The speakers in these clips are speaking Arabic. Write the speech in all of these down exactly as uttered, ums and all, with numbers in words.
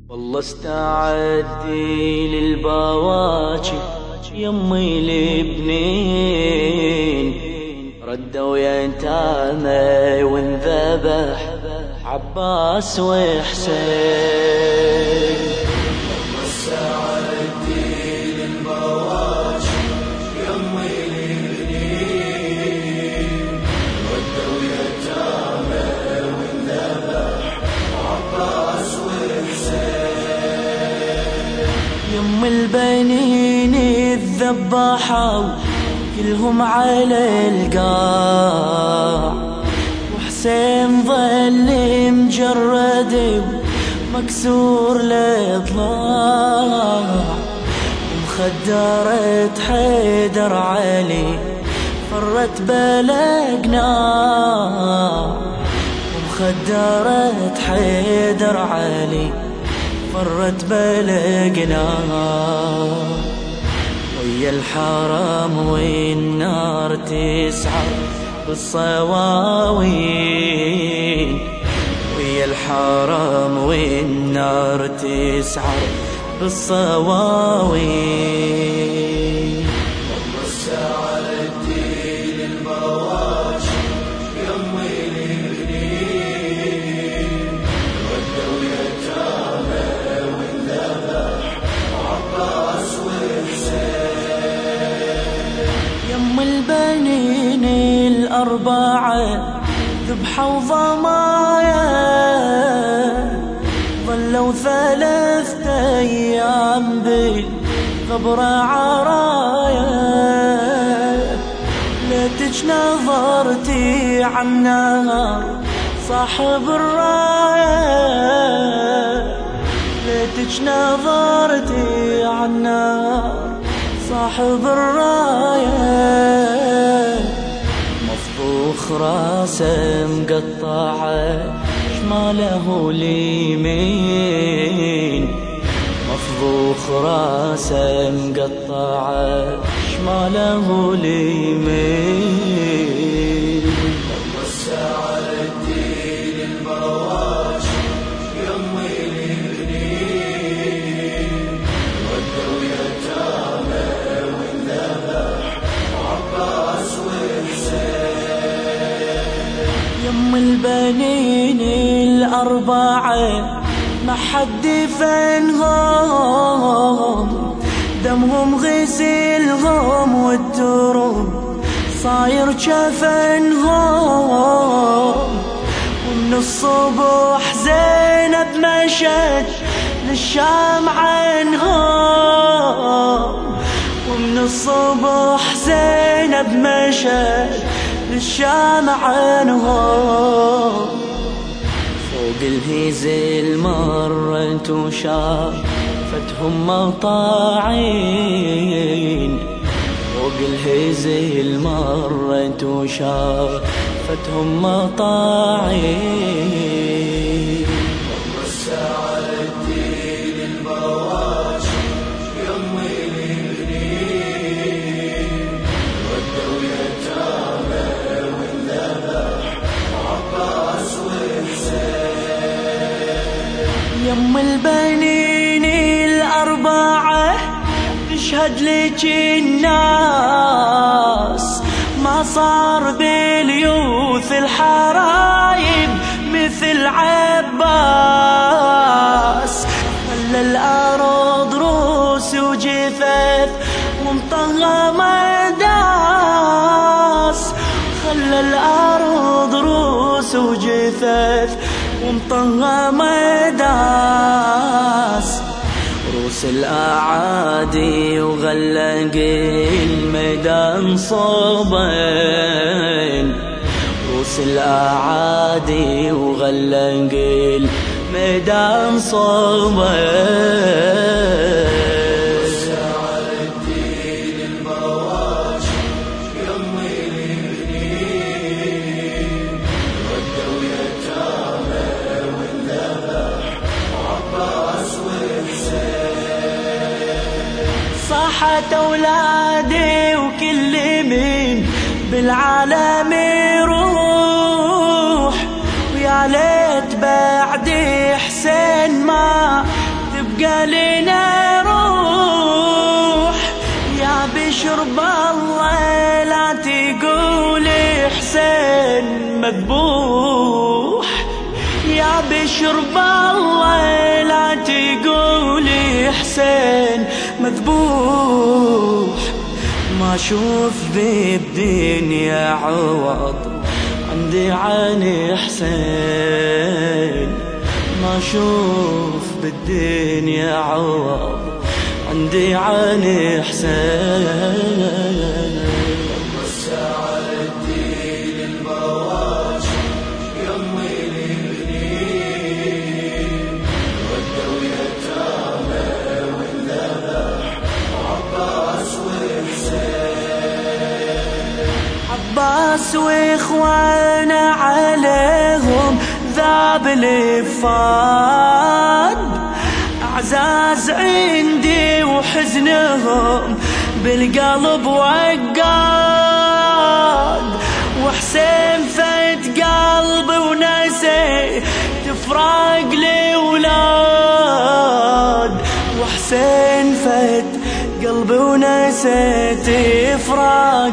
والله استعدي للبواجي يمي البنين ردوا يتامى وانذبح عباس وحسين. والله استعدي للبواجي يمي البنين ردوا يتامى وانذبح عباس وحسين. يم البنين الذبحوا كلهم على القاع وحسين ظل مجرد ومكسور الاضلاع ومخدرة حيدر علي فرت بلا قناع ومخدرة حيدر علي فرت بلا قناع ويا الحرام والنار تسعر بالصواوين ويا الحرام والنار تسعر بالصواوين. والله استعدي للبواجي يمي البنين ردوا يتامى وانذبح عباس وحسين. يم البنين الأربعة ذبحوا ضمايا ظلوا ثلاثة أيام بالقبر عرايا ليتج نظرتي عالنار صاحب الراية ليتج نظرتي عالنار صاحب الراية مفضوخ راسه مقطعه شماله اليمين مفضوخ راسه مقطعه شماله اليمين. والله استعدي للبواجي يمي البنين ردوا يتامى وانذبح عباس وحسين. يم البنين الأربعة ما حد فنهم دمهم غسلهم والتراب صاير جفنهم ومن الصبح زينب مشت للشام عنهم ومن الصبح زينب مشت للشام عنهم فوق الهيزل مرت وشافتهم مطاعين فوق الهيزل مرت وشافتهم مطاعين. والله استعدي للبواجي يمي البنين ردوا يتامى وانذبح عباس وحسين. يم البنين الأربعة تشهد لك الناس ما صار باليوث الحرايب مثل عباس خلى الأرض روس وجثث ومطغمة داس خلى الأرض روس وجثث ومطغمة داس روس الأعادي وغلق الميدان صوبين روس الأعادي وغلق الميدان صوبين. صاحت أولادي وكل من بالعالم يروح ويا ليت بعد حسين ما قالنا روح يا بشر بالله لا تقول حسين مذبوح، يا بشر بالله لا تقول حسين مذبوح. ما اشوف بالدنيا عوض عندي عن حسين، ما اشوف بالدنيا عوض عندي عن حسين. والساعة الدين البواش يمي البنين ودوا يتامى والذبح وعباس وحسين. عباس واخوانا عليهم ذاب الفاد، اعزاز عندي وحزنهم بالقلب وقاد. وحسين فت قلبي ونسي تفراق لولاد، وحسين فت قلبي ونسي تفراق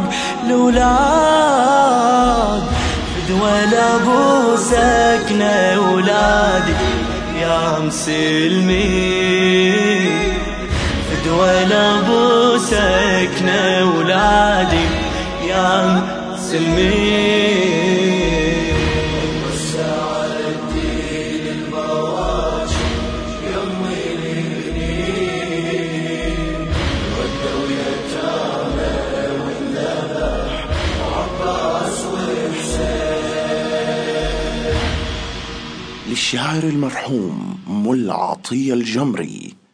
لولاد. فدوى لابو سكنة ولادي يا مسلمين، فدوى لابو سكنة ولادي يا مسلمين. والساعة الدين البواش يمي البنين ودوا يتامى والذبح وعباس وحسين. للشاعر المرحوم ملا عطية الجمري.